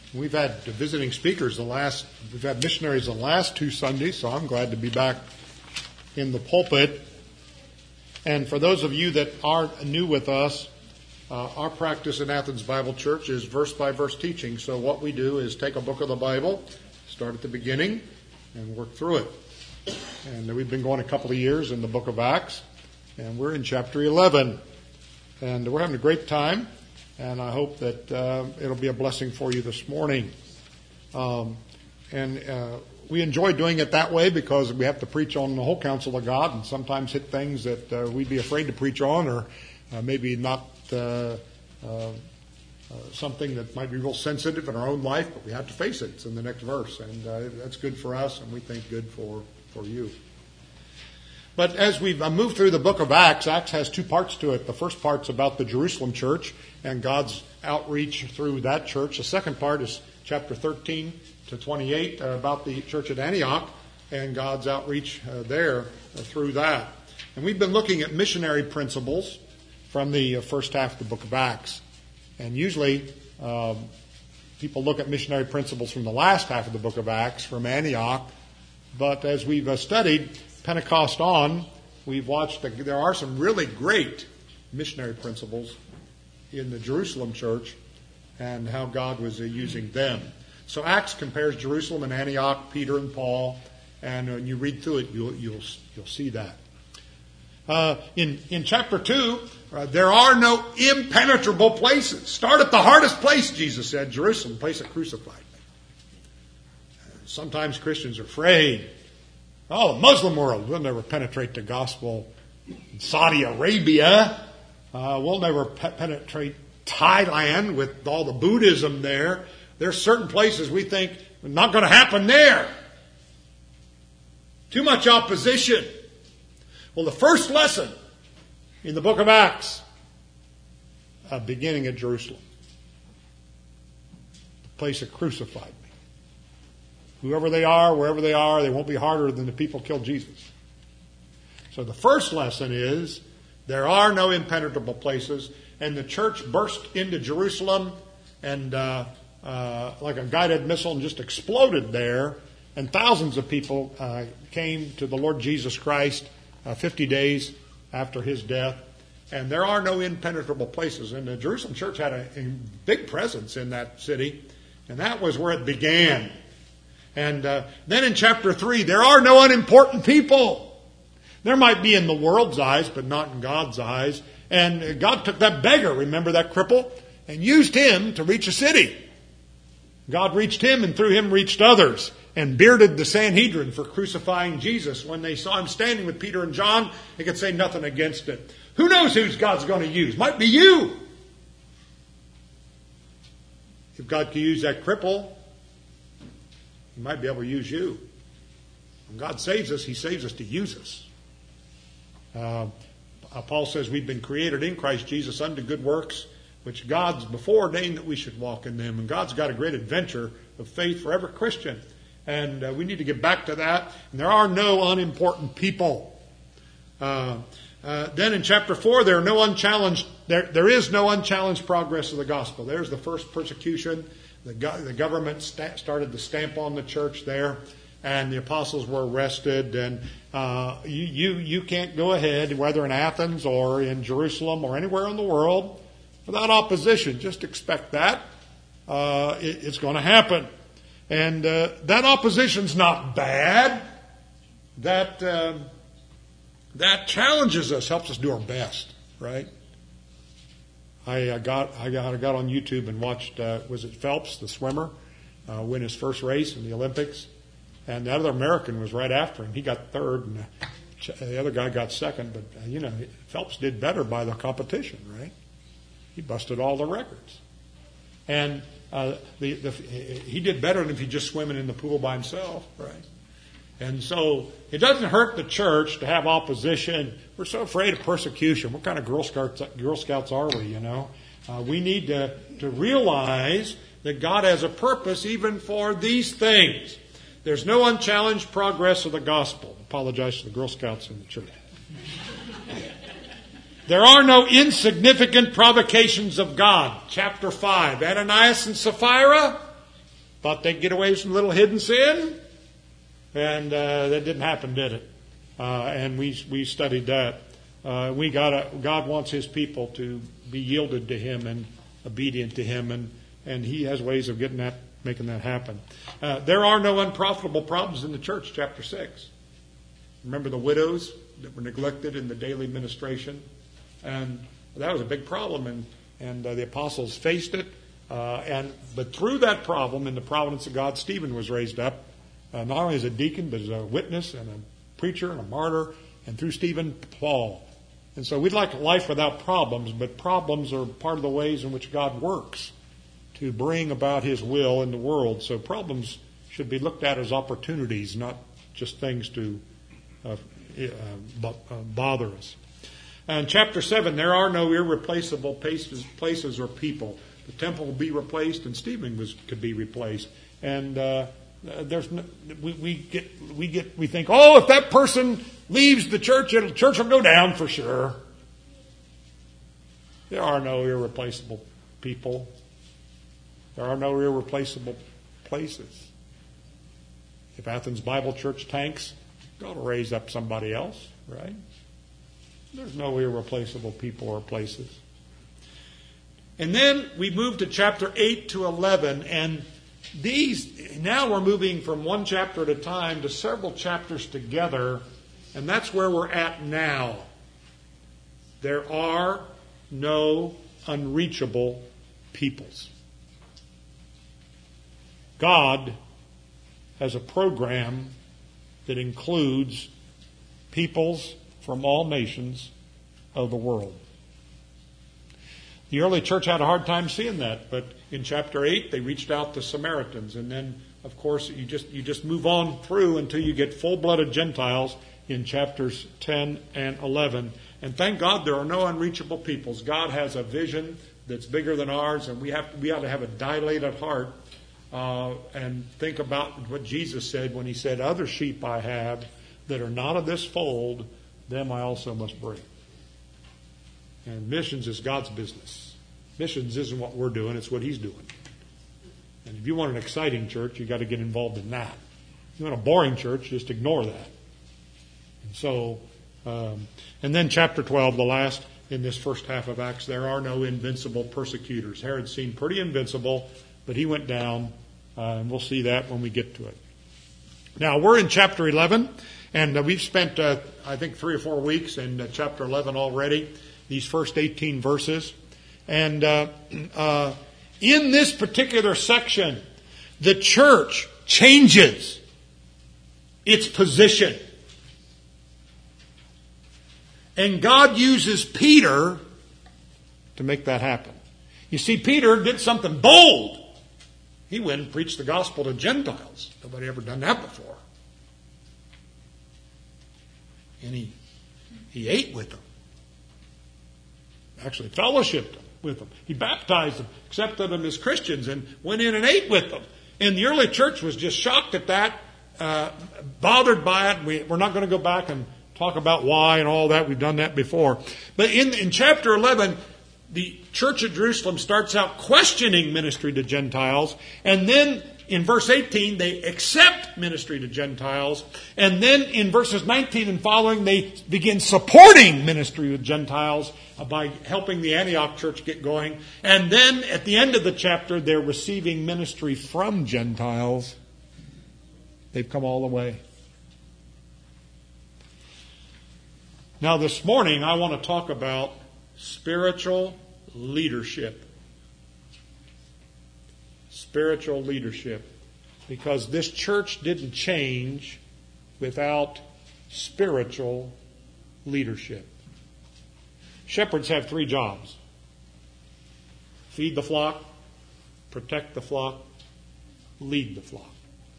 We've had visiting speakers we've had missionaries the last 2 Sundays, so I'm glad to be back in the pulpit. And for those of you that are new with us, our practice in Athens Bible Church is verse-by-verse teaching. So what we do is take a book of the Bible, start at the beginning, and work through it. And we've been going a couple of years in the book of Acts, and we're in chapter 11. And we're having a great time, and I hope that it'll be a blessing for you this morning. We enjoy doing it that way because we have to preach on the whole counsel of God and sometimes hit things that we'd be afraid to preach on, or maybe not something that might be real sensitive in our own life, but we have to face it. It's in the next verse, and that's good for us, and we think good for you. But as we've moved through the book of Acts, Acts has 2 parts to it. The first part's about the Jerusalem church and God's outreach through that church. The second part is chapter 13 to 28 about the church at Antioch and God's outreach there through that. And we've been looking at missionary principles from the first half of the book of Acts. And usually people look at missionary principles from the last half of the book of Acts, from Antioch. But as we've studied Pentecost on, we've watched that there are some really great missionary principles in the Jerusalem church and how God was using them. So Acts compares Jerusalem and Antioch, Peter and Paul, and when you read through it, you'll see that. In chapter 2, there are no impenetrable places. Start at the hardest place, Jesus said, Jerusalem, the place that crucified me. Sometimes Christians are afraid. Oh, the Muslim world, we'll never penetrate the gospel. In Saudi Arabia, we'll never penetrate Thailand with all the Buddhism there. There's certain places we think not going to happen there. Too much opposition. Well, the first lesson in the book of Acts, beginning at Jerusalem, the place that crucified me. Whoever they are, wherever they are, they won't be harder than the people killed Jesus. So the first lesson is there are no impenetrable places, and the church burst into Jerusalem and like a guided missile and just exploded there, and thousands of people came to the Lord Jesus Christ 50 days after his death. And there are no impenetrable places. And the Jerusalem church had a big presence in that city, and that was where it began. And then in chapter 3, there are no unimportant people. There might be in the world's eyes, but not in God's eyes. And God took that beggar, remember that cripple, and used him to reach a city. God reached him, and through him reached others, and bearded the Sanhedrin for crucifying Jesus. When they saw him standing with Peter and John, they could say nothing against it. Who knows who God's going to use? Might be you. If God could use that cripple, He might be able to use you. When God saves us, He saves us to use us. Paul says we've been created in Christ Jesus unto good works, which God's before ordained that we should walk in them. And God's got a great adventure of faith for every Christian. And we need to get back to that. And there are no unimportant people. Then in chapter 4, there is no unchallenged progress of the gospel. There's the first persecution. The government started to stamp on the church there, and the apostles were arrested. And you can't go ahead, whether in Athens or in Jerusalem or anywhere in the world, without opposition. Just expect that. It's going to happen. And that opposition's not bad. That challenges us, helps us do our best, right? I got on YouTube and watched, was it Phelps, the swimmer, win his first race in the Olympics? And the other American was right after him. He got third, and the other guy got second. But, Phelps did better by the competition, right? He busted all the records. And he did better than if he just swimming in the pool by himself, right? And so it doesn't hurt the church to have opposition. We're so afraid of persecution. What kind of Girl Scouts are we, We need to realize that God has a purpose even for these things. There's no unchallenged progress of the gospel. Apologize to the Girl Scouts in the church. There are no insignificant provocations of God. Chapter 5, Ananias and Sapphira, Thought they'd get away with some little hidden sin. And that didn't happen, did it? And we studied that. God wants His people to be yielded to Him and obedient to Him, and He has ways of making that happen. There are no unprofitable problems in the church, chapter 6. Remember the widows that were neglected in the daily ministration? And that was a big problem, and the apostles faced it. But through that problem, in the providence of God, Stephen was raised up, not only as a deacon, but as a witness and a preacher and a martyr, and through Stephen, Paul. And so we'd like a life without problems, but problems are part of the ways in which God works to bring about His will in the world. So problems should be looked at as opportunities, not just things to bother us. In chapter 7, there are no irreplaceable places or people. The temple will be replaced, and Stephen could be replaced. And we think, oh, if that person leaves the church will go down for sure. There are no irreplaceable people. There are no irreplaceable places. If Athens Bible Church tanks, God will raise up somebody else, right? There's no irreplaceable people or places. And then we move to chapter 8 to 11, and now we're moving from one chapter at a time to several chapters together, and that's where we're at now. There are no unreachable peoples. God has a program that includes peoples from all nations of the world. The early church had a hard time seeing that, but in chapter 8 they reached out to Samaritans, and then of course you just move on through until you get full-blooded Gentiles in chapters 10 and 11. And thank God there are no unreachable peoples. God has a vision that's bigger than ours, and we ought to have a dilated heart and think about what Jesus said when He said, "Other sheep I have that are not of this fold, them I also must bring." And missions is God's business. Missions isn't what we're doing, it's what He's doing. And if you want an exciting church, you've got to get involved in that. If you want a boring church, just ignore that. And so, and then chapter 12, the last in this first half of Acts, there are no invincible persecutors. Herod seemed pretty invincible, but he went down, and we'll see that when we get to it. Now, we're in chapter 11, and we've spent, I think, 3 or 4 weeks in chapter 11 already, these first 18 verses. And in this particular section, the church changes its position. And God uses Peter to make that happen. You see, Peter did something bold. He went and preached the gospel to Gentiles. Nobody ever done that before. And he ate with them. Actually fellowshiped with them. He baptized them, accepted them as Christians, and went in and ate with them. And the early church was just shocked at that, bothered by it. We're not going to go back and talk about why and all that. We've done that before. But in chapter 11, the church at Jerusalem starts out questioning ministry to Gentiles. And then in verse 18, they accept ministry to Gentiles. And then in verses 19 and following, they begin supporting ministry with Gentiles by helping the Antioch church get going. And then at the end of the chapter, they're receiving ministry from Gentiles. They've come all the way. Now this morning, I want to talk about spiritual leadership. Spiritual leadership. Because this church didn't change without spiritual leadership. Shepherds have 3 jobs. Feed the flock, protect the flock, lead the flock.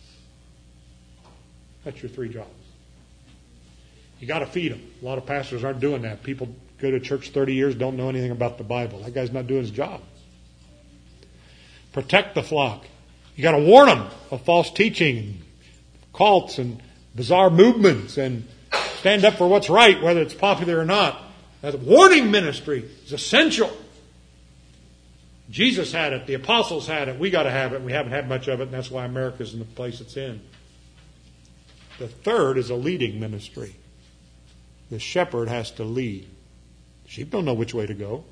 That's your 3 jobs. You got to feed them. A lot of pastors aren't doing that. People go to church 30 years, don't know anything about the Bible. That guy's not doing his job. Protect the flock. You got to warn them of false teaching, cults, and bizarre movements, and stand up for what's right, whether it's popular or not. That warning ministry is essential. Jesus had it. The apostles had it. We got to have it. We haven't had much of it, and that's why America's in the place it's in. The third is a leading ministry. The shepherd has to lead. Sheep don't know which way to go.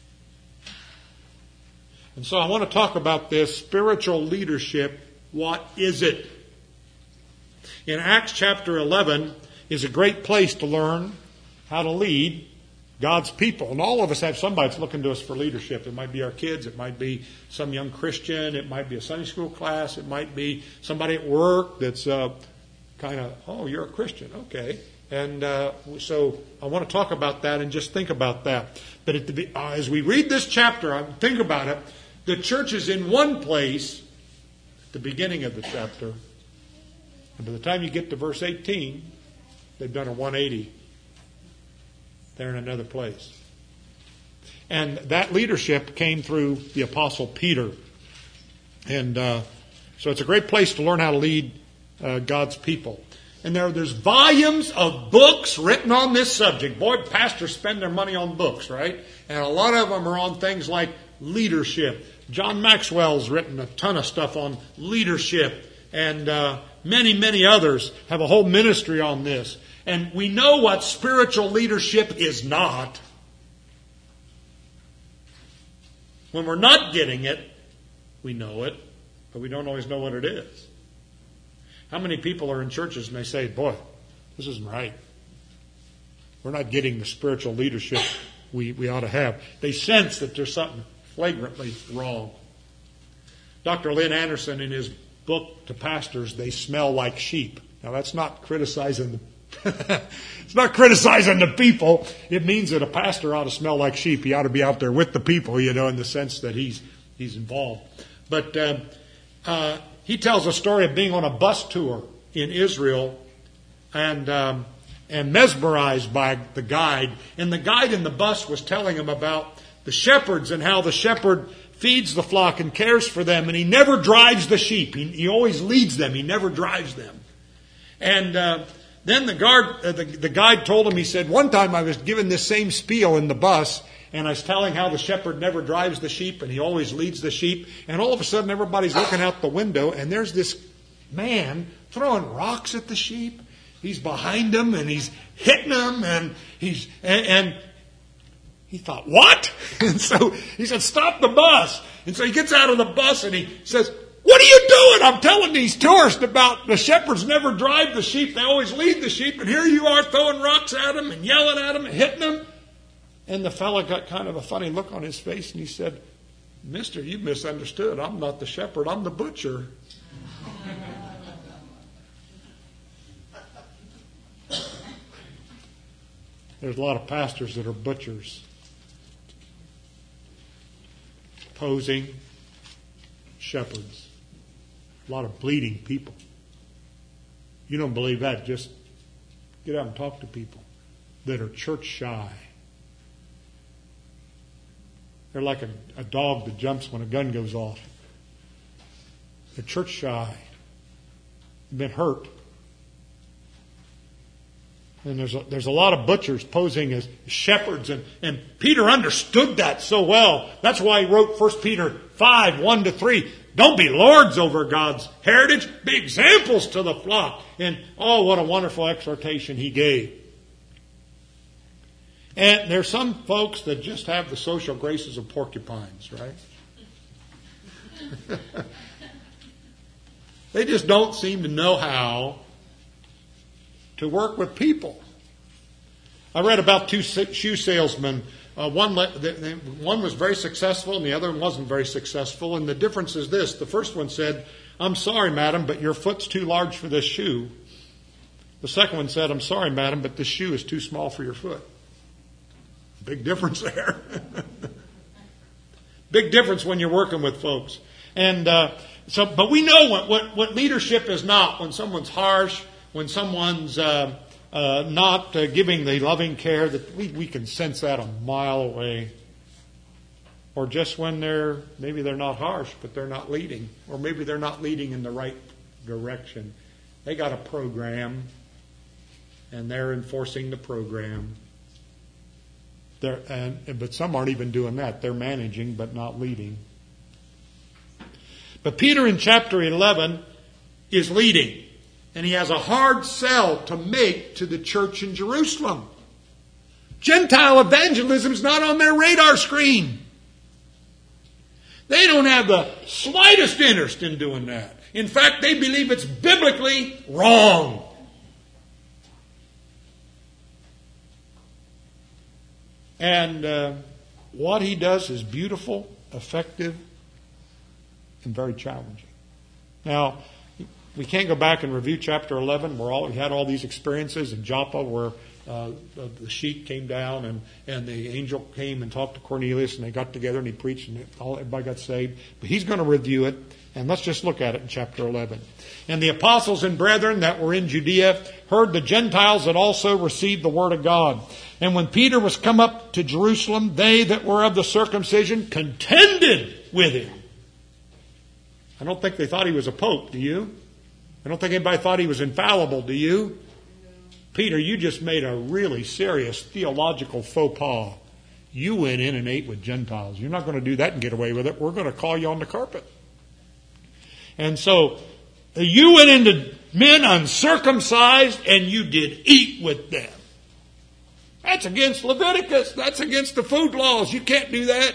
And so I want to talk about this spiritual leadership. What is it? In Acts chapter 11 is a great place to learn how to lead God's people. And all of us have somebody that's looking to us for leadership. It might be our kids. It might be some young Christian. It might be a Sunday school class. It might be somebody at work that's kind of, oh, you're a Christian. Okay. And so I want to talk about that and just think about that. But as we read this chapter, think about it. The church is in one place at the beginning of the chapter. And by the time you get to verse 18, they've done a 180. They're in another place. And that leadership came through the Apostle Peter. And so it's a great place to learn how to lead God's people. And there's volumes of books written on this subject. Boy, pastors spend their money on books, right? And a lot of them are on things like leadership. John Maxwell's written a ton of stuff on leadership. And many, many others have a whole ministry on this. And we know what spiritual leadership is not. When we're not getting it, we know it, but we don't always know what it is. How many people are in churches and they say, boy, this isn't right. We're not getting the spiritual leadership we ought to have. They sense that there's something flagrantly wrong. Dr. Lynn Anderson, in his book to pastors, They Smell Like Sheep. Now, that's not criticizing it's not criticizing the people. It means that a pastor ought to smell like sheep. He ought to be out there with the people, in the sense that he's involved. But he tells a story of being on a bus tour in Israel and mesmerized by the guide. And the guide in the bus was telling him about the shepherds and how the shepherd feeds the flock and cares for them. And he never drives the sheep. He always leads them. He never drives them. And then the guide told him, he said, one time I was given this same spiel in the bus, and I was telling how the shepherd never drives the sheep, and he always leads the sheep. And all of a sudden, everybody's looking out the window, and there's this man throwing rocks at the sheep. He's behind them, and he's hitting them, and and he thought, what? And so he said, stop the bus. And so he gets out of the bus, and he says, what are you doing? I'm telling these tourists about the shepherds never drive the sheep. They always lead the sheep. And here you are throwing rocks at them and yelling at them and hitting them. And the fellow got kind of a funny look on his face. And he said, mister, you misunderstood. I'm not the shepherd. I'm the butcher. There's a lot of pastors that are butchers. Posing shepherds. A lot of bleeding people. You don't believe that? Just get out and talk to people that are church shy. They're like a dog that jumps when a gun goes off. They're church shy. They've been hurt. And there's a lot of butchers posing as shepherds. And Peter understood that so well. That's why he wrote 1 Peter 5, 1-3. Don't be lords over God's heritage. Be examples to the flock. And oh, what a wonderful exhortation he gave. And there's some folks that just have the social graces of porcupines, right? They just don't seem to know how to work with people. I read about two shoe salesmen. One was very successful and the other one wasn't very successful. And the difference is this. The first one said, I'm sorry, madam, but your foot's too large for this shoe. The second one said, I'm sorry, madam, but this shoe is too small for your foot. Big difference there. Big difference when you're working with folks. And but we know what leadership is not. When someone's harsh, when someone's not giving the loving care, that we can sense that a mile away. Or just when maybe they're not harsh, but they're not leading. Or maybe they're not leading in the right direction. They got a program, and they're enforcing the program. But some aren't even doing that. They're managing but not leading. But Peter in chapter 11 is leading. And he has a hard sell to make to the church in Jerusalem. Gentile evangelism is not on their radar screen. They don't have the slightest interest in doing that. In fact, they believe it's biblically wrong. And what he does is beautiful, effective, and very challenging. Now, we can't go back and review chapter 11. We had all these experiences in Joppa where the sheet came down and the angel came and talked to Cornelius and they got together and he preached and everybody got saved. But he's going to review it, and let's just look at it in chapter 11. And the apostles and brethren that were in Judea heard the Gentiles that also received the word of God. And when Peter was come up to Jerusalem, they that were of the circumcision contended with him. I don't think they thought he was a pope, do you? I don't think anybody thought he was infallible, do you? Peter, you just made a really serious theological faux pas. You went in and ate with Gentiles. You're not going to do that and get away with it. We're going to call you on the carpet. And so, you went into men uncircumcised and you did eat with them. That's against Leviticus. That's against the food laws. You can't do that.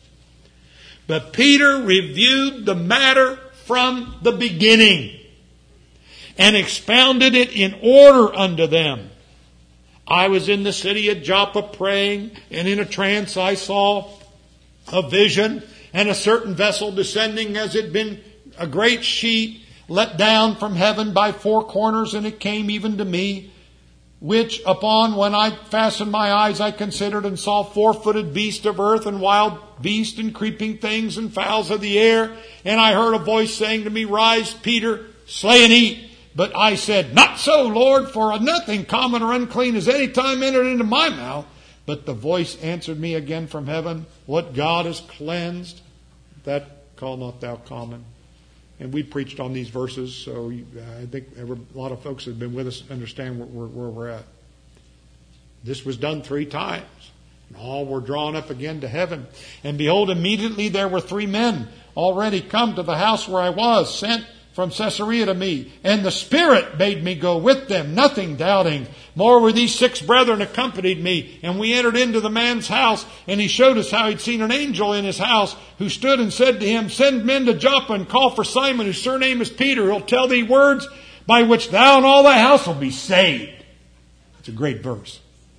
But Peter reviewed the matter from the beginning and expounded it in order unto them. I was in the city of Joppa praying, and in a trance I saw a vision, and a certain vessel descending as it had been a great sheet let down from heaven by four corners, and it came even to me, which upon when I fastened my eyes I considered and saw four-footed beasts of earth and wild beasts and creeping things and fowls of the air. And I heard a voice saying to me, Rise, Peter, slay and eat. But I said, Not so, Lord, for nothing common or unclean has any time entered into my mouth. But the voice answered me again from heaven, What God has cleansed, that call not thou common. And we preached on these verses, so I think a lot of folks that have been with us understand where we're at. This was done 3 times. And all were drawn up again to heaven. And behold, immediately there were 3 men already come to the house where I was, sent from Caesarea to me. And the Spirit bade me go with them, nothing doubting. Moreover, these 6 brethren accompanied me, and we entered into the man's house, and he showed us how he'd seen an angel in his house, who stood and said to him, Send men to Joppa and call for Simon, whose surname is Peter. He'll tell thee words by which thou and all thy house will be saved. It's a great verse.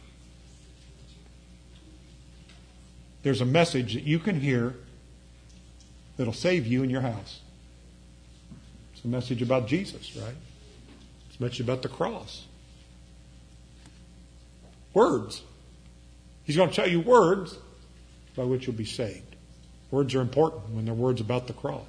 There's a message that you can hear that'll save you and your house. It's a message about Jesus, right? It's a message about the cross. Words. He's going to tell you words by which you'll be saved. Words are important when they're words about the cross.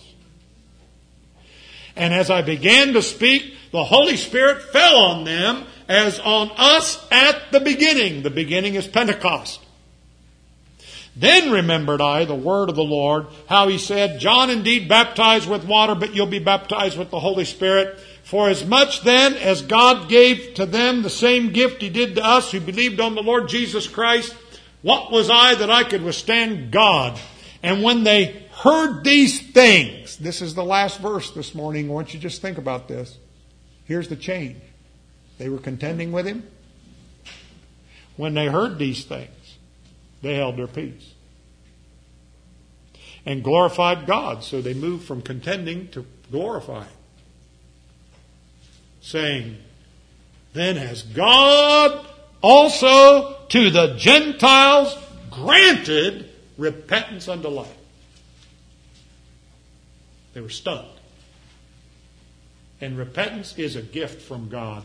And as I began to speak, the Holy Spirit fell on them as on us at the beginning. The beginning is Pentecost. Then remembered I the word of the Lord, how he said, John indeed baptized with water, but you'll be baptized with the Holy Spirit. For as much then as God gave to them the same gift he did to us who believed on the Lord Jesus Christ, what was I that I could withstand God? And when they heard these things, this is the last verse this morning. I want you to just think about this. Here's the change. They were contending with him. When they heard these things, they held their peace and glorified God. So they moved from contending to glorifying, saying, Then has God also to the Gentiles granted repentance unto life. They were stunned. And repentance is a gift from God.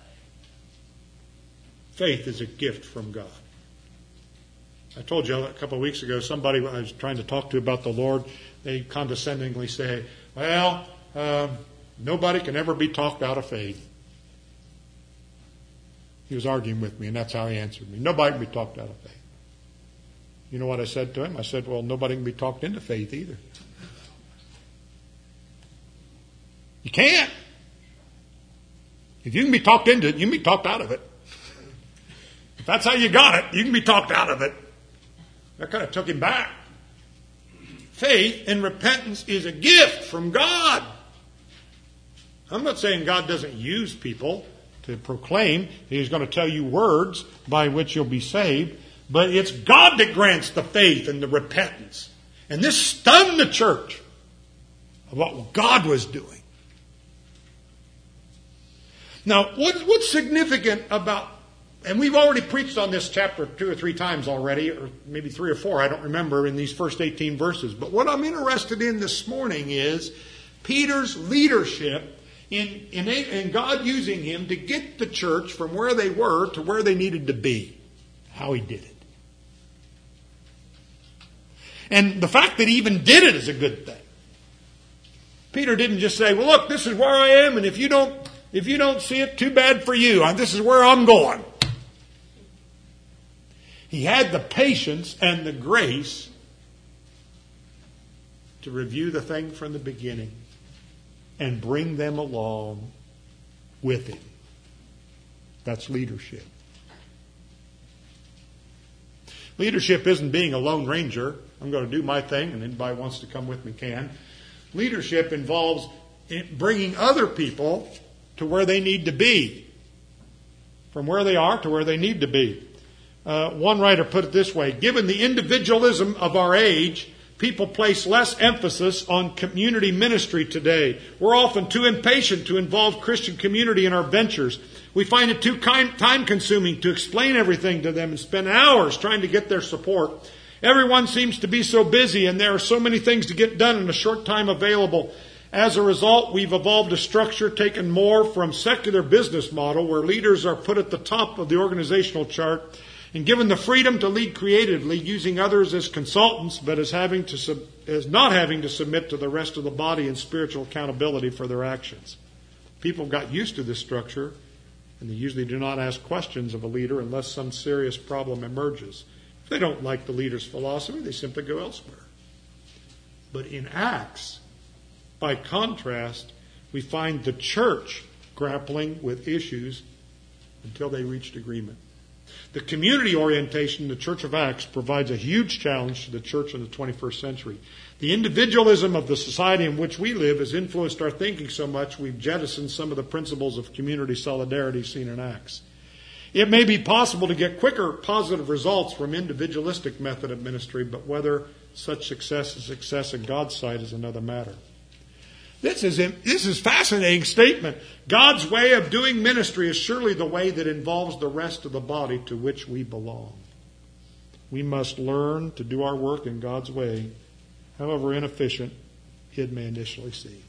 Faith is a gift from God. I told you a couple of weeks ago, somebody I was trying to talk to about the Lord, they condescendingly say, well, nobody can ever be talked out of faith. He was arguing with me, and that's how he answered me. Nobody can be talked out of faith. You know what I said to him? I said, well, nobody can be talked into faith either. You can't. If you can be talked into it, you can be talked out of it. If that's how you got it, you can be talked out of it. That kind of took him back. Faith and repentance is a gift from God. I'm not saying God doesn't use people to proclaim. He's going to tell you words by which you'll be saved. But it's God that grants the faith and the repentance. And this stunned the church of what God was doing. Now, what's significant about, and we've already preached on this chapter 2 or 3 times already, or maybe 3 or 4, I don't remember, in these first 18 verses. But what I'm interested in this morning is Peter's leadership in God using him to get the church from where they were to where they needed to be. How he did it. And the fact that he even did it is a good thing. Peter didn't just say, well, look, this is where I am, and if you don't see it, too bad for you. This is where I'm going. He had the patience and the grace to review the thing from the beginning and bring them along with him. That's leadership. Leadership isn't being a lone ranger. I'm going to do my thing, and anybody wants to come with me can. Leadership involves bringing other people to where they need to be. From where they are to where they need to be. One writer put it this way: given the individualism of our age, people place less emphasis on community ministry today. We're often too impatient to involve Christian community in our ventures. We find it too time-consuming to explain everything to them and spend hours trying to get their support. Everyone seems to be so busy, and there are so many things to get done in a short time available. As a result, we've evolved a structure taken more from secular business model, where leaders are put at the top of the organizational chart and given the freedom to lead creatively, using others as consultants, but as not having to submit to the rest of the body in spiritual accountability for their actions. People got used to this structure, and they usually do not ask questions of a leader unless some serious problem emerges. If they don't like the leader's philosophy, they simply go elsewhere. But in Acts, by contrast, we find the church grappling with issues until they reached agreement. The community orientation in the Church of Acts provides a huge challenge to the church in the 21st century. The individualism of the society in which we live has influenced our thinking so much we've jettisoned some of the principles of community solidarity seen in Acts. It may be possible to get quicker positive results from individualistic method of ministry, but whether such success is success in God's sight is another matter. This is a fascinating statement. God's way of doing ministry is surely the way that involves the rest of the body to which we belong. We must learn to do our work in God's way, however inefficient it may initially seem.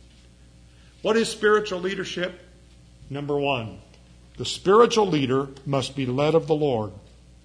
What is spiritual leadership? Number 1, the spiritual leader must be led of the Lord.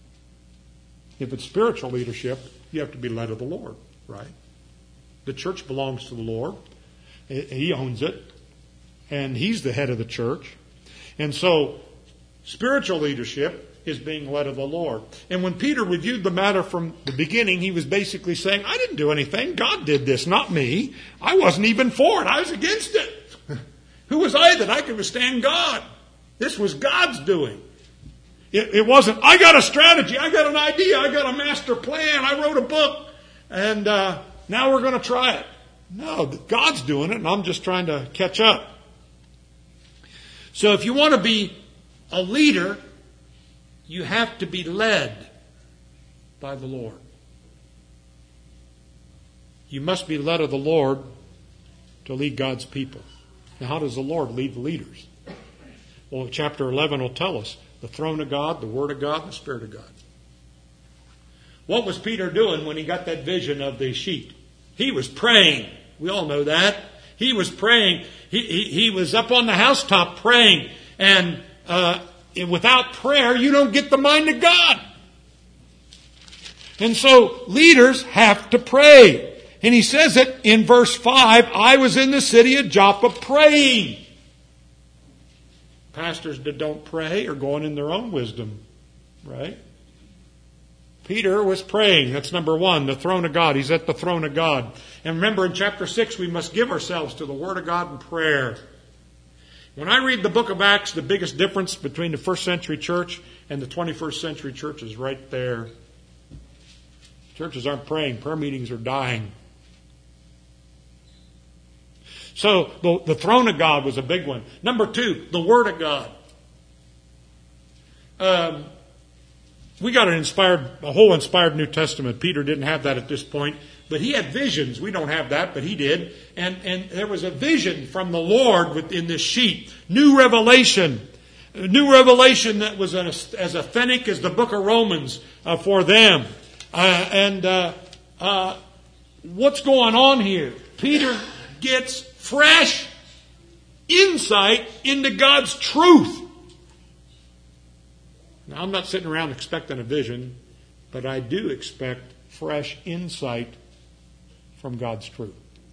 If it's spiritual leadership, you have to be led of the Lord, right? The church belongs to the Lord. He owns it, and He's the head of the church. And so, spiritual leadership is being led of the Lord. And when Peter reviewed the matter from the beginning, he was basically saying, I didn't do anything. God did this, not me. I wasn't even for it. I was against it. Who was I that I could withstand God? This was God's doing. It wasn't, I got a strategy, I got an idea, I got a master plan, I wrote a book, and now we're going to try it. No, God's doing it, and I'm just trying to catch up. So if you want to be a leader, you have to be led by the Lord. You must be led of the Lord to lead God's people. Now, how does the Lord lead the leaders? Well, chapter 11 will tell us the throne of God, the Word of God, and the Spirit of God. What was Peter doing when he got that vision of the sheet? He was praying. We all know that. He was praying. He was up on the housetop praying. And without prayer, you don't get the mind of God. And so leaders have to pray. And he says it in verse 5, I was in the city of Joppa praying. Pastors that don't pray are going in their own wisdom, right? Peter was praying. That's number 1, the throne of God. He's at the throne of God. And remember, in chapter 6, we must give ourselves to the Word of God in prayer. When I read the book of Acts, the biggest difference between the first century church and the 21st century church is right there. Churches aren't praying. Prayer meetings are dying. So the throne of God was a big one. Number 2, the Word of God. We got a whole inspired New Testament. Peter didn't have that at this point, but he had visions. We don't have that, but he did. And there was a vision from the Lord within this sheet. New revelation that was as authentic as the book of Romans for them. What's going on here? Peter gets fresh insight into God's truth. Now, I'm not sitting around expecting a vision, but I do expect fresh insight from God's truth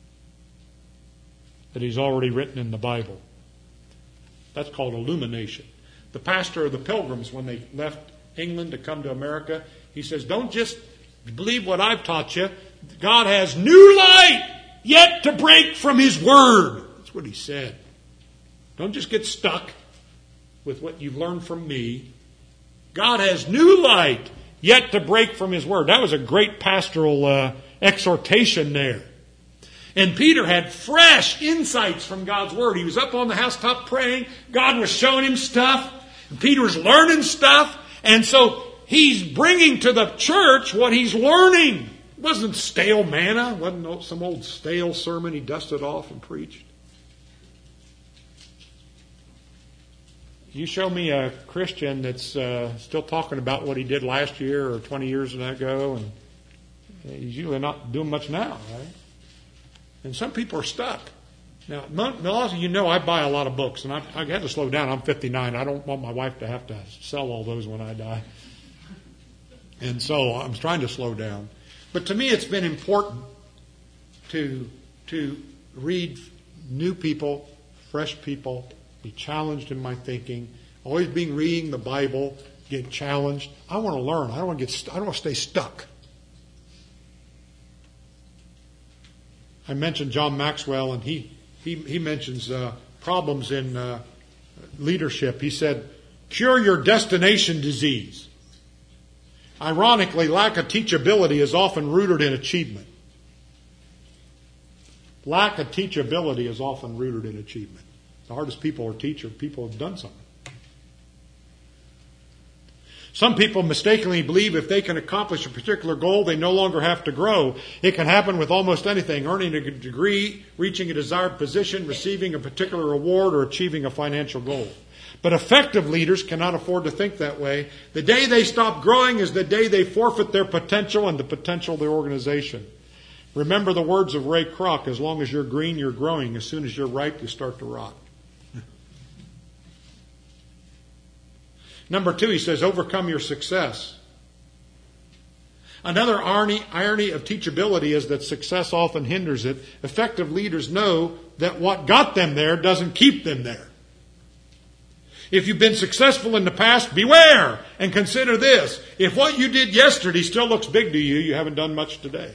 that He's already written in the Bible. That's called illumination. The pastor of the Pilgrims, when they left England to come to America, he says, don't just believe what I've taught you. God has new light yet to break from His Word. That's what he said. Don't just get stuck with what you've learned from me. God has new light yet to break from His Word. That was a great pastoral exhortation there. And Peter had fresh insights from God's Word. He was up on the housetop praying. God was showing him stuff. And Peter was learning stuff. And so he's bringing to the church what he's learning. It wasn't stale manna. It wasn't some old stale sermon he dusted off and preached. You show me a Christian that's still talking about what he did last year or 20 years ago, and he's usually not doing much now, right? And some people are stuck. Now, most of you know I buy a lot of books, and I had to slow down. I'm 59. I don't want my wife to have to sell all those when I die. And so I'm trying to slow down. But to me, it's been important to read new people, fresh people, be challenged in my thinking, always being reading the Bible, get challenged. I want to learn. I don't want to stay stuck. I mentioned John Maxwell, and he mentions problems in leadership. He said, cure your destination disease. Ironically, lack of teachability is often rooted in achievement. Lack of teachability is often rooted in achievement. The hardest people are teachers. People have done something. Some people mistakenly believe if they can accomplish a particular goal, they no longer have to grow. It can happen with almost anything: earning a degree, reaching a desired position, receiving a particular reward, or achieving a financial goal. But effective leaders cannot afford to think that way. The day they stop growing is the day they forfeit their potential and the potential of their organization. Remember the words of Ray Kroc: as long as you're green, you're growing. As soon as you're ripe, you start to rot. Number 2, he says, overcome your success. Another irony of teachability is that success often hinders it. Effective leaders know that what got them there doesn't keep them there. If you've been successful in the past, beware and consider this. If what you did yesterday still looks big to you, you haven't done much today.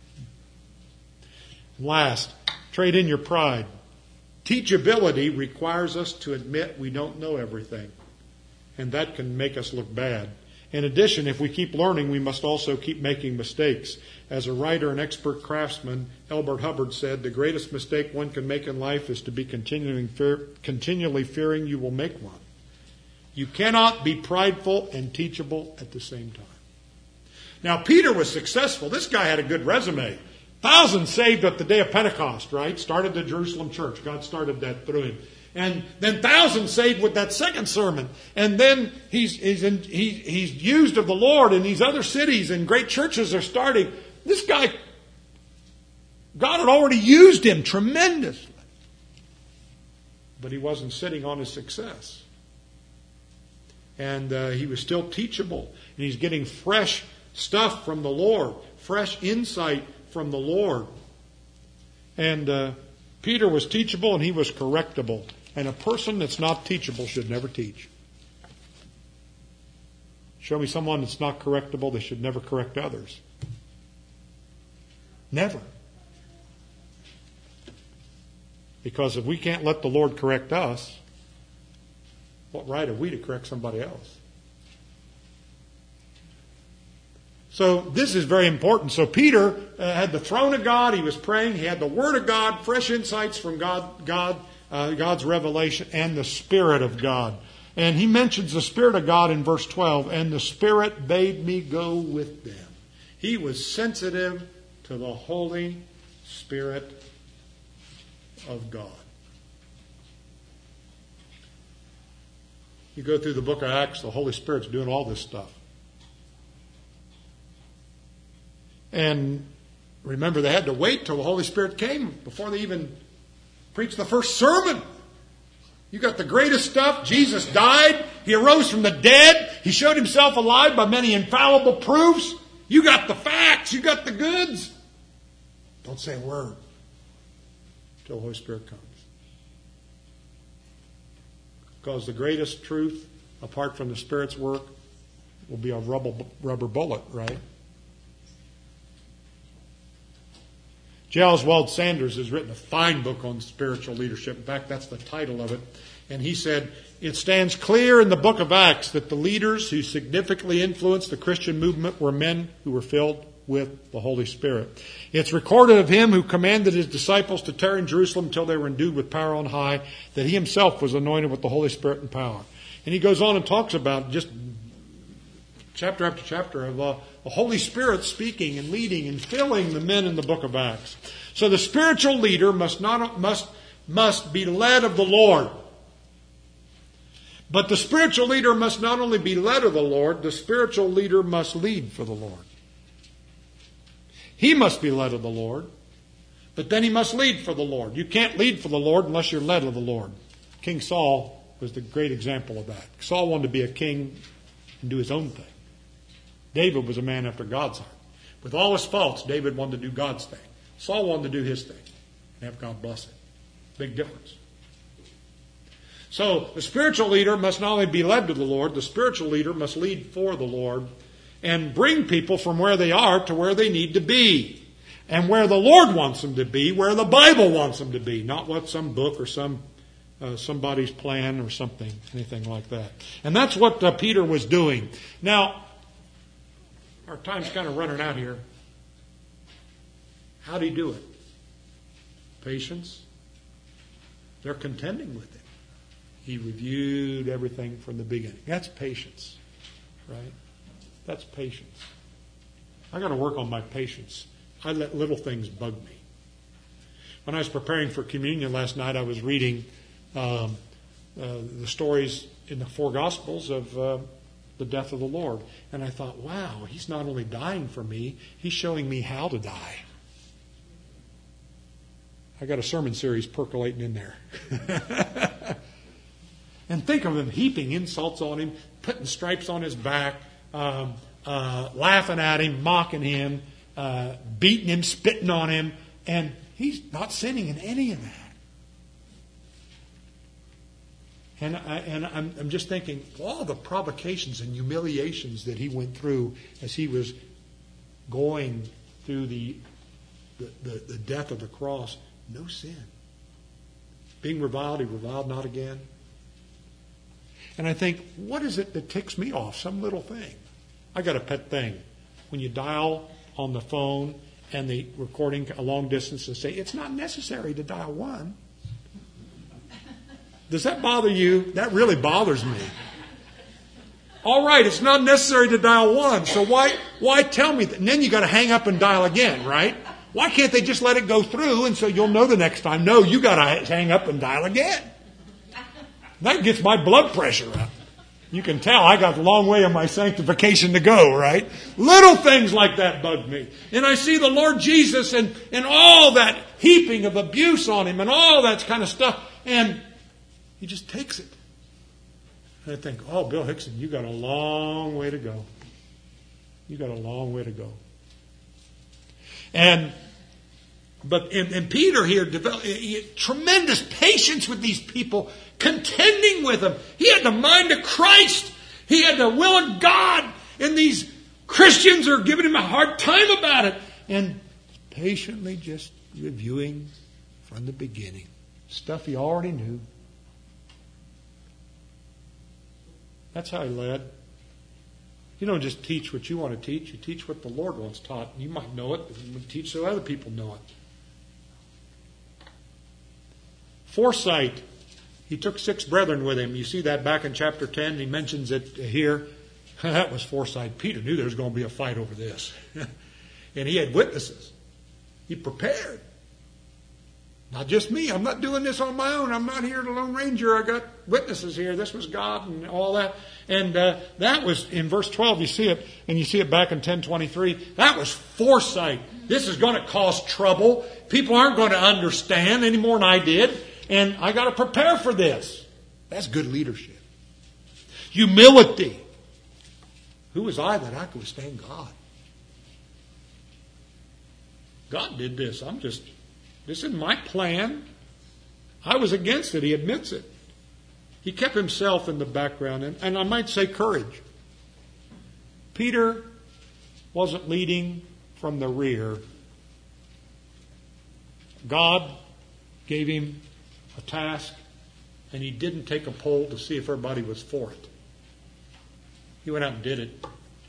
Last, trade in your pride. Teachability requires us to admit we don't know everything. And that can make us look bad. In addition, if we keep learning, we must also keep making mistakes. As a writer and expert craftsman, Elbert Hubbard said, the greatest mistake one can make in life is to be continually fearing you will make one. You cannot be prideful and teachable at the same time. Now, Peter was successful. This guy had a good resume. Thousands saved at the day of Pentecost, right? Started the Jerusalem church. God started that through him. And then thousands saved with that second sermon. And then he's used of the Lord in these other cities, and great churches are starting. This guy, God had already used him tremendously. But he wasn't sitting on his success. And he was still teachable. And he's getting fresh stuff from the Lord. Fresh insight from the Lord. And Peter was teachable and he was correctable. And a person that's not teachable should never teach. Show me someone that's not correctable, they should never correct others. Never. Because if we can't let the Lord correct us, what right have we to correct somebody else? So this is very important. So Peter had the throne of God. He was praying. He had the Word of God, fresh insights from God's revelation, and the Spirit of God. And he mentions the Spirit of God in verse 12. And the Spirit bade me go with them. He was sensitive to the Holy Spirit of God. You go through the book of Acts, the Holy Spirit's doing all this stuff. And remember, they had to wait till the Holy Spirit came before they even preached the first sermon. You got the greatest stuff. Jesus died. He arose from the dead. He showed himself alive by many infallible proofs. You got the facts. You got the goods. Don't say a word till the Holy Spirit comes. Because the greatest truth, apart from the Spirit's work, will be a rubber bullet, right? J. Oswald Sanders has written a fine book on spiritual leadership. In fact, that's the title of it. And he said, it stands clear in the book of Acts that the leaders who significantly influenced the Christian movement were men who were filled with the Holy Spirit. It's recorded of him who commanded his disciples to tarry in Jerusalem until they were endued with power on high, that he himself was anointed with the Holy Spirit and power. And he goes on and talks about just chapter after chapter of the Holy Spirit speaking and leading and filling the men in the book of Acts. So the spiritual leader must be led of the Lord. But the spiritual leader must not only be led of the Lord, the spiritual leader must lead for the Lord. He must be led of the Lord, but then he must lead for the Lord. You can't lead for the Lord unless you're led of the Lord. King Saul was the great example of that. Saul wanted to be a king and do his own thing. David was a man after God's heart. With all his faults, David wanted to do God's thing. Saul wanted to do his thing and have God bless it. Big difference. So the spiritual leader must not only be led to the Lord, the spiritual leader must lead for the Lord and bring people from where they are to where they need to be. And where the Lord wants them to be, where the Bible wants them to be. Not what some book or somebody's plan or something, anything like that. And that's what Peter was doing. Now, our time's kind of running out here. How'd he do it? Patience. They're contending with him. He reviewed everything from the beginning. That's patience, right? That's patience. I got to work on my patience. I let little things bug me. When I was preparing for communion last night, I was reading the stories in the four Gospels of the death of the Lord. And I thought, wow, he's not only dying for me, he's showing me how to die. I got a sermon series percolating in there. And think of him heaping insults on him, putting stripes on his back, laughing at him, mocking him, beating him, spitting on him, and he's not sinning in any of that. And I'm just thinking, all the provocations and humiliations that he went through as he was going through the death of the cross, no sin. Being reviled, he reviled not again. And I think, what is it that ticks me off? Some little thing. I got a pet thing. When you dial on the phone and the recording a long distance and say, it's not necessary to dial 1. Does that bother you? That really bothers me. All right, it's not necessary to dial 1. So why tell me that? And then you got to hang up and dial again, right? Why can't they just let it go through and so you'll know the next time? No, you got to hang up and dial again. That gets my blood pressure up. You can tell I got a long way of my sanctification to go, right? Little things like that bug me. And I see the Lord Jesus and all that heaping of abuse on him and all that kind of stuff. And he just takes it. And I think, oh, Bill Hickson, you got a long way to go. You got a long way to go. But Peter here developed tremendous patience with these people, contending with them. He had the mind of Christ. He had the will of God. And these Christians are giving him a hard time about it. And patiently just reviewing from the beginning. Stuff he already knew. That's how he led. You don't just teach what you want to teach. You teach what the Lord wants taught. You might know it, but you teach so other people know it. Foresight. He took 6 brethren with him. You see that back in chapter 10. He mentions it here. That was foresight. Peter knew there was going to be a fight over this. And he had witnesses. He prepared. Not just me. I'm not doing this on my own. I'm not here the Lone Ranger. I got witnesses here. This was God and all that. And that was in verse 12. You see it. And you see it back in 10:23. That was foresight. This is going to cause trouble. People aren't going to understand any more than I did. And I got to prepare for this. That's good leadership. Humility. Who was I that I could withstand God? God did this. This isn't my plan. I was against it. He admits it. He kept himself in the background. And I might say courage. Peter wasn't leading from the rear. God gave him a task, and he didn't take a poll to see if everybody was for it. He went out and did it,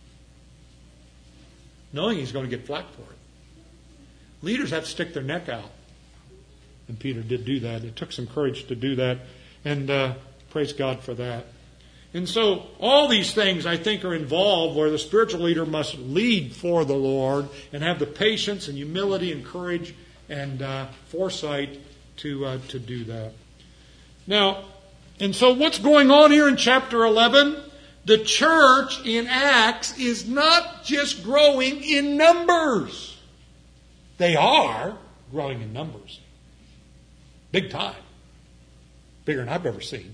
knowing he's going to get flack for it. Leaders have to stick their neck out. And Peter did do that. It took some courage to do that. And praise God for that. And so all these things, I think, are involved where the spiritual leader must lead for the Lord and have the patience and humility and courage and foresight to do that. Now, and so what's going on here in chapter 11? The church in Acts is not just growing in numbers. They are growing in numbers. Big time. Bigger than I've ever seen.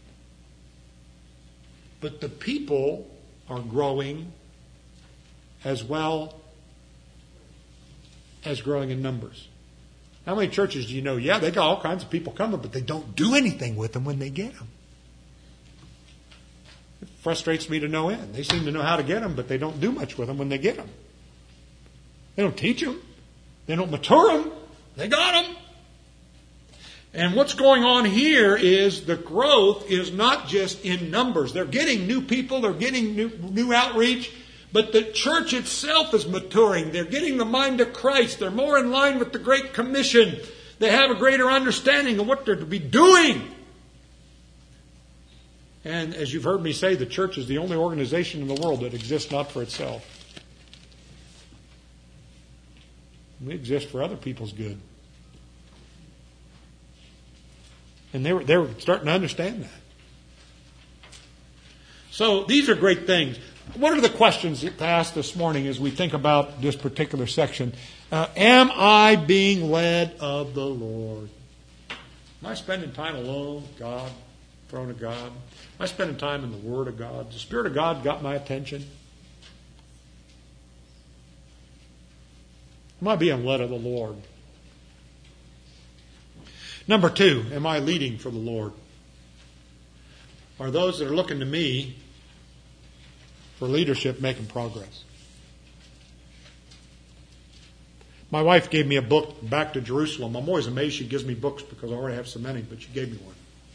But the people are growing as well as growing in numbers. How many churches do you know? Yeah, they got all kinds of people coming, but they don't do anything with them when they get them. It frustrates me to no end. They seem to know how to get them, but they don't do much with them when they get them. They don't teach them. They don't mature them. They got them. And what's going on here is the growth is not just in numbers. They're getting new people. They're getting new outreach. But the church itself is maturing. They're getting the mind of Christ. They're more in line with the Great Commission. They have a greater understanding of what they're to be doing. And as you've heard me say, the church is the only organization in the world that exists not for itself. We exist for other people's good. And they were starting to understand that. So these are great things. What are the questions to ask this morning as we think about this particular section? Am I being led of the Lord? Am I spending time alone with God, throne of God? Am I spending time in the Word of God? Has the Spirit of God got my attention? Am I being led of the Lord? Number 2, am I leading for the Lord? Are those that are looking to me for leadership making progress? My wife gave me a book, Back to Jerusalem. I'm always amazed she gives me books because I already have so many, but she gave me one.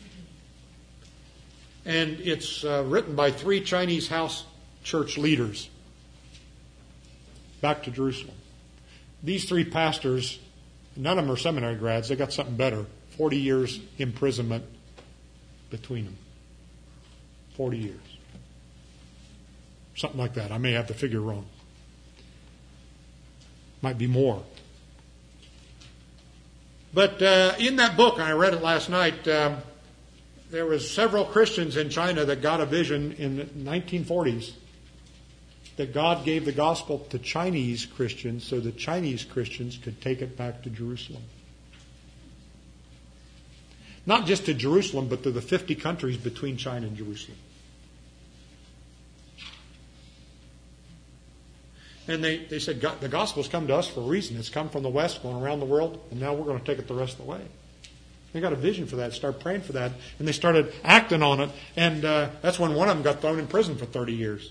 And it's written by 3 Chinese house church leaders. Back to Jerusalem. These 3 pastors, none of them are seminary grads. They got something better. 40 years imprisonment between them. 40 years. Something like that. I may have the figure wrong. Might be more. But in that book, and I read it last night, there was several Christians in China that got a vision in the 1940s that God gave the gospel to Chinese Christians so the Chinese Christians could take it back to Jerusalem. Not just to Jerusalem, but to the 50 countries between China and Jerusalem. And they said, the gospel's come to us for a reason. It's come from the West, going around the world, and now we're going to take it the rest of the way. They got a vision for that, started praying for that, and they started acting on it. And that's when one of them got thrown in prison for 30 years.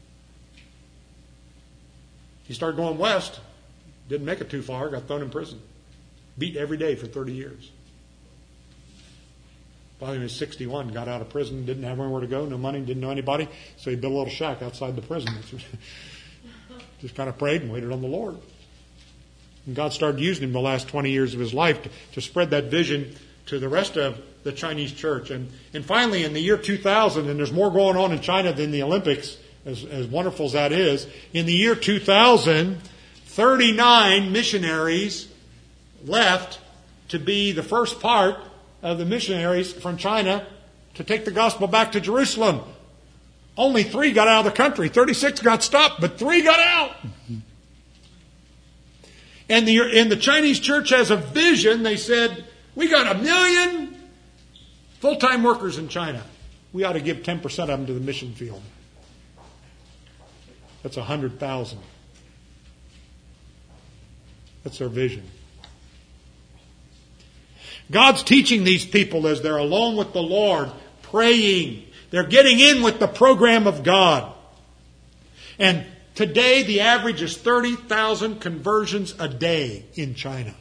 He started going west, didn't make it too far, got thrown in prison. Beat every day for 30 years. Finally, he was 61, got out of prison, didn't have anywhere to go, no money, didn't know anybody, so he built a little shack outside the prison. Just kind of prayed and waited on the Lord. And God started using him the last 20 years of his life to spread that vision to the rest of the Chinese church. And finally, in the year 2000, and there's more going on in China than the Olympics, as wonderful as that is, in the year 2000, 39 missionaries left to be the first part of the missionaries from China to take the gospel back to Jerusalem. Only 3 got out of the country. 36 got stopped, but 3 got out. And the Chinese church has a vision. They said, we got 1 million full-time workers in China. We ought to give 10% of them to the mission field. That's 100,000. That's their vision. God's teaching these people as they're alone with the Lord, praying. They're getting in with the program of God. And today the average is 30,000 conversions a day in China.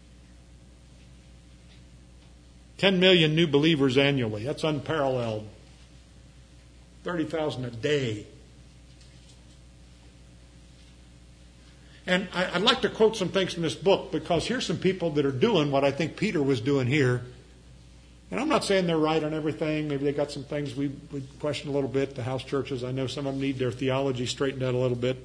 10 million new believers annually. That's unparalleled. 30,000 a day. And I'd like to quote some things from this book, because here's some people that are doing what I think Peter was doing here. And I'm not saying they're right on everything. Maybe they got some things we question a little bit. The house churches, I know some of them need their theology straightened out a little bit.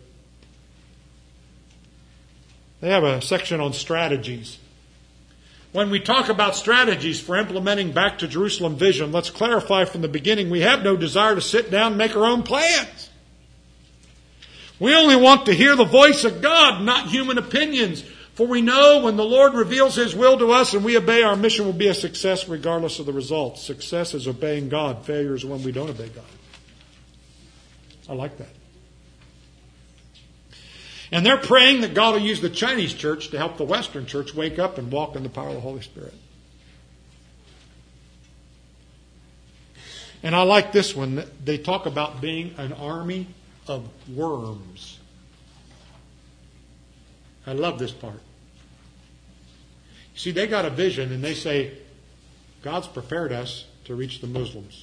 They have a section on strategies. When we talk about strategies for implementing Back to Jerusalem vision, let's clarify from the beginning, we have no desire to sit down and make our own plans. We only want to hear the voice of God, not human opinions. For we know when the Lord reveals His will to us and we obey, our mission will be a success regardless of the results. Success is obeying God. Failure is when we don't obey God. I like that. And they're praying that God will use the Chinese church to help the Western church wake up and walk in the power of the Holy Spirit. And I like this one. They talk about being an army of worms. I love this part. See, they got a vision and they say, God's prepared us to reach the Muslims.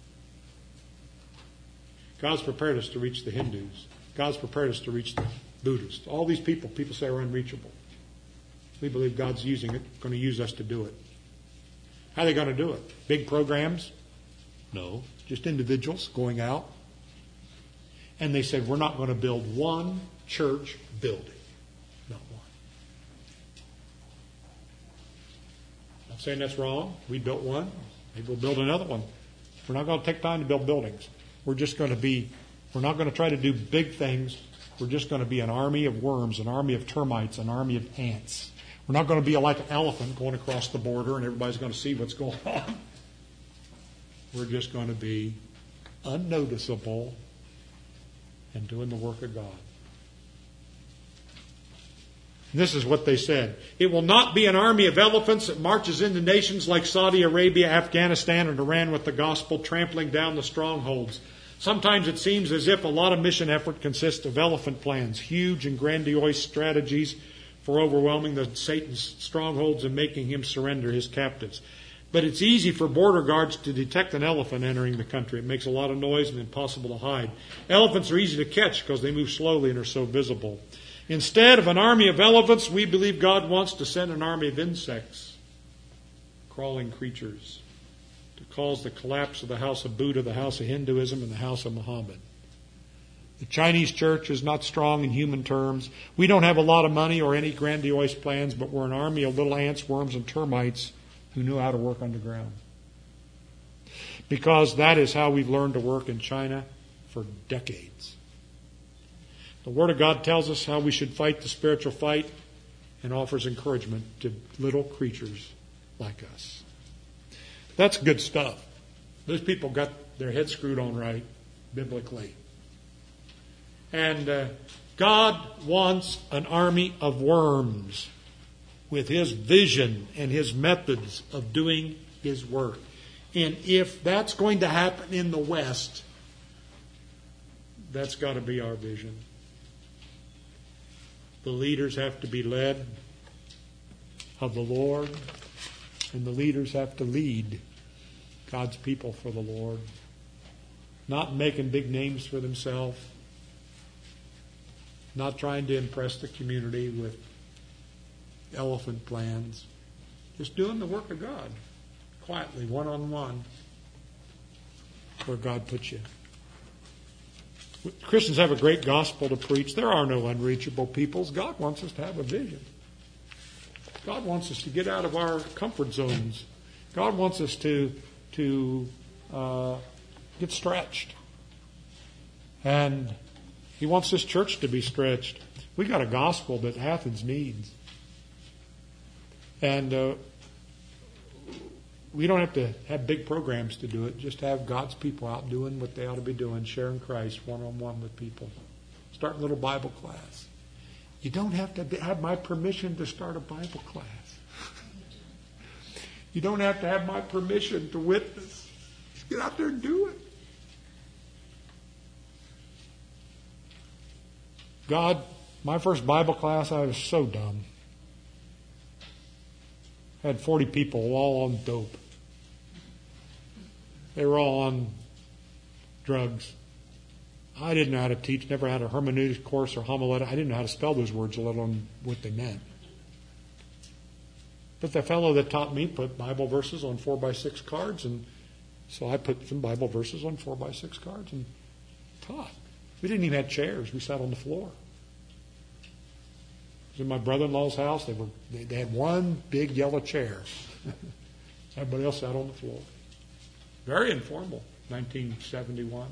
God's prepared us to reach the Hindus. God's prepared us to reach the Buddhists. All these people say are unreachable. We believe God's going to use us to do it. How are they going to do it? Big programs? No. Just individuals going out. And they said, we're not going to build one church building. Not one. I'm not saying that's wrong. We built one. Maybe we'll build another one. We're not going to take time to build buildings. We're not going to try to do big things. We're just going to be an army of worms, an army of termites, an army of ants. We're not going to be like an elephant going across the border and everybody's going to see what's going on. We're just going to be unnoticeable and doing the work of God. And this is what they said. It will not be an army of elephants that marches into nations like Saudi Arabia, Afghanistan, and Iran with the gospel, trampling down the strongholds. Sometimes it seems as if a lot of mission effort consists of elephant plans, huge and grandiose strategies for overwhelming Satan's strongholds and making him surrender his captives. But it's easy for border guards to detect an elephant entering the country. It makes a lot of noise and impossible to hide. Elephants are easy to catch because they move slowly and are so visible. Instead of an army of elephants, we believe God wants to send an army of insects, crawling creatures, to cause the collapse of the house of Buddha, the house of Hinduism, and the house of Muhammad. The Chinese church is not strong in human terms. We don't have a lot of money or any grandiose plans, but we're an army of little ants, worms, and termites who knew how to work underground. Because that is how we've learned to work in China for decades. The Word of God tells us how we should fight the spiritual fight and offers encouragement to little creatures like us. That's good stuff. Those people got their heads screwed on right, biblically. And God wants an army of worms with His vision and His methods of doing His work. And if that's going to happen in the West, that's got to be our vision. The leaders have to be led of the Lord, and the leaders have to lead God's people for the Lord. Not making big names for themselves. Not trying to impress the community with elephant plans. Just doing the work of God. Quietly, one-on-one. Where God puts you. Christians have a great gospel to preach. There are no unreachable peoples. God wants us to have a vision. God wants us to get out of our comfort zones. God wants us to get stretched. And He wants this church to be stretched. We got a gospel that Athens needs. And we don't have to have big programs to do it. Just have God's people out doing what they ought to be doing, sharing Christ one-on-one with people. Start a little Bible class. You don't have to have my permission to start a Bible class. You don't have to have my permission to witness. Just get out there and do it. God, my first Bible class, I was so dumb. I had 40 people all on dope. They were all on drugs. I didn't know how to teach, never had a hermeneutics course or homiletic. I didn't know how to spell those words, let alone what they meant. But the fellow that taught me put Bible verses on 4x6 cards, and so I put some Bible verses on 4x6 cards and taught. We didn't even have chairs. We sat on the floor. It was in my brother-in-law's house. They had one big yellow chair. Everybody else sat on the floor. Very informal, 1971.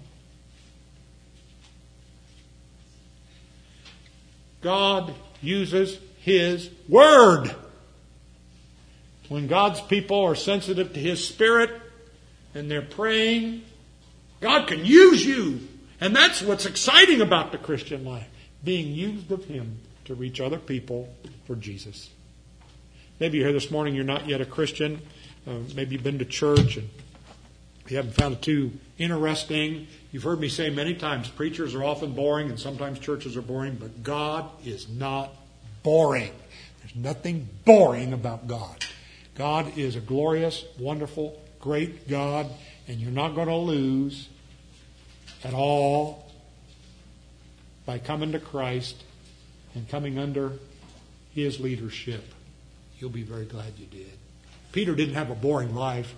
God uses His Word. When God's people are sensitive to His Spirit and they're praying, God can use you. And that's what's exciting about the Christian life, being used of Him to reach other people for Jesus. Maybe you're here this morning, you're not yet a Christian. Maybe you've been to church and you haven't found it too interesting. You've heard me say many times, preachers are often boring and sometimes churches are boring, but God is not boring. There's nothing boring about God. God is a glorious, wonderful, great God, and you're not going to lose at all by coming to Christ and coming under His leadership. You'll be very glad you did. Peter didn't have a boring life.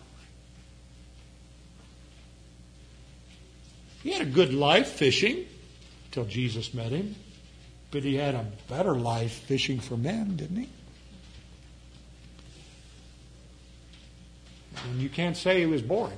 He had a good life fishing till Jesus met him. But he had a better life fishing for men, didn't he? And you can't say he was boring.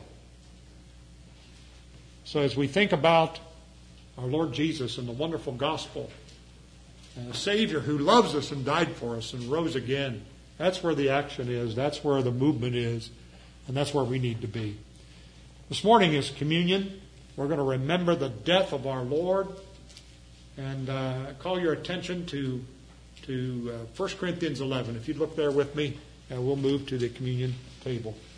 So as we think about our Lord Jesus and the wonderful gospel and a Savior who loves us and died for us and rose again, that's where the action is. That's where the movement is. And that's where we need to be. This morning is communion. We're going to remember the death of our Lord. And call your attention to 1 Corinthians 11. If you'd look there with me, we'll move to the communion table.